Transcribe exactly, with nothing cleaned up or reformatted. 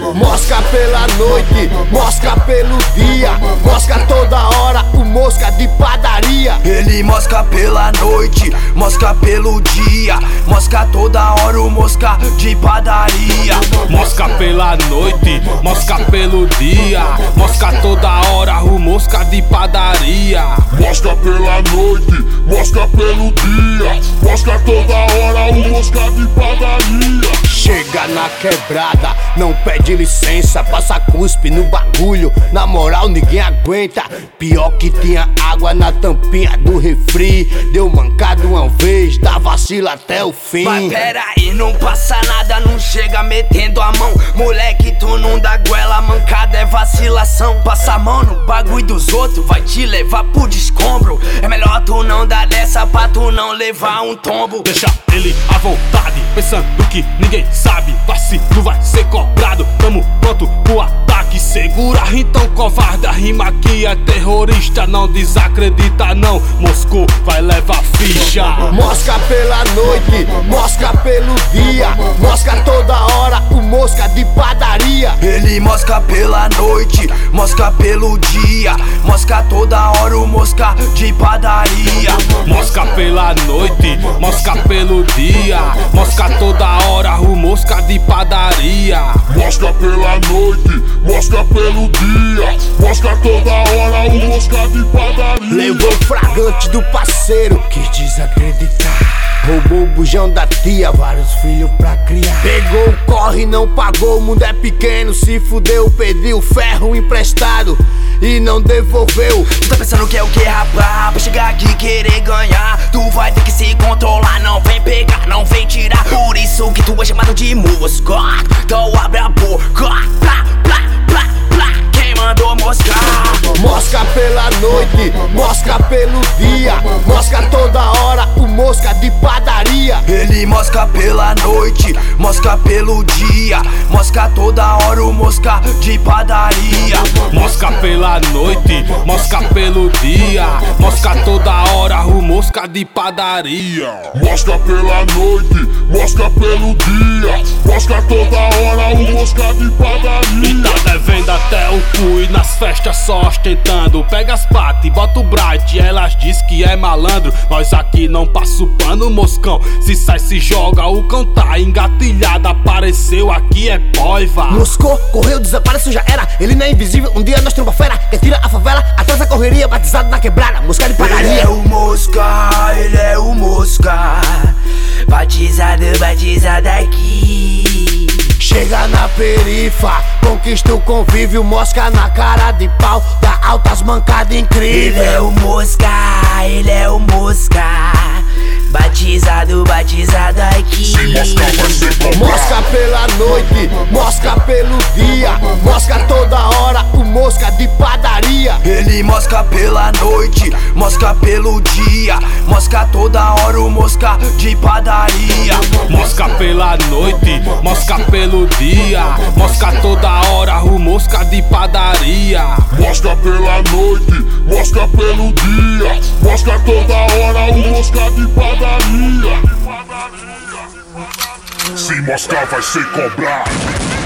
Mosca pela noite, mosca pelo dia, mosca toda hora, o mosca de padaria. Ele mosca pela noite, mosca pelo dia, mosca toda hora, o mosca de padaria. Mosca pela noite, mosca pelo dia, mosca toda hora, o mosca de padaria. Mosca pela noite, mosca pelo dia, mosca toda hora, o mosca de padaria. Chega na quebrada, não pede licença, passa cuspe no bagulho, na moral ninguém aguenta. Pior que tinha água na tampinha do refri, deu mancado uma vez, dá vacila até o fim. Mas pera aí, não passa nada, não chega metendo a mão. Moleque, tu não dá goela, mancada é vacilação. Passa a mão no bagulho dos outros, vai te levar pro descombro. É melhor tu não dar dessa pra tu não levar um tombo. Deixa ele à vontade, pensando que ninguém sabe. Vacilo vai ser cobrado, tamo pronto pro ataque. Segura então covarde, a rima aqui é terrorista. Não desacredita não, Moscou vai levar ficha. Mosca pela noite, mosca pelo dia, mosca toda hora, o mosca de padaria. Ele mosca pela noite, mosca pelo dia, mosca toda hora, o mosca de padaria. Mosca pela noite, mosca pelo dia, mosca toda hora, o mosca de padaria. Mosca pela noite, mosca pelo dia, mosca toda hora, o mosca de padaria. Levou o fragante do parceiro, quis desacreditar. Roubou o bujão da tia, vários filhos pra criar. Pegou o corre, não pagou, o mundo é pequeno, se fudeu, pediu ferro emprestado e não devolveu. Tu tá pensando que é o que, rapaz? Pra chegar aqui e querer ganhar, tu vai ter que se controlar. Não vem pegar, não vem tirar. Por isso que tu é chamado de mosca. Então abre a boca, plá, plá, plá, plá. Quem mandou moscar? Mosca pela noite, mosca pelo dia, mosca toda hora, o mosca de padaria. Ele mosca pela noite, mosca pelo dia, mosca toda hora, o mosca de padaria. Mosca pela noite, mosca pelo dia, mosca toda hora, o mosca de padaria. Mosca pela noite, mosca pelo dia, mosca toda hora, o mosca de padaria. E tá devendo até o cu e nas festas só ostentando. Pega as patas e bota o bright, elas diz que é malandro. Nós aqui não passa o pano, moscão. Se sai, se joga, o cão tá engatilhado. Apareceu aqui é poiva. Moscou, correu, desapareceu, já era. Ele não é invisível, um dia nós tromba fera. Quem tira a favela, atrás da correria, batizado na quebrada, mosca de padaria. Ele é o mosca, ele é o mosca, batizado, batizado aqui. Chega na perifa, conquista o convívio, mosca na cara de pau, dá altas mancadas incríveis. Ele é o mosca, ele é o mosca, batizado, batizado aqui. Mosca pela noite, mosca pelo dia, mosca toda hora, o mosca de padaria. Ele mosca pela noite, mosca pelo dia, mosca toda hora, o mosca de padaria. Mosca pela noite, mosca pelo dia, mosca toda hora, o mosca de padaria. Mosca pela noite, mosca pelo dia, mosca toda hora, o mosca de padaria. Se moscar vai ser cobrado.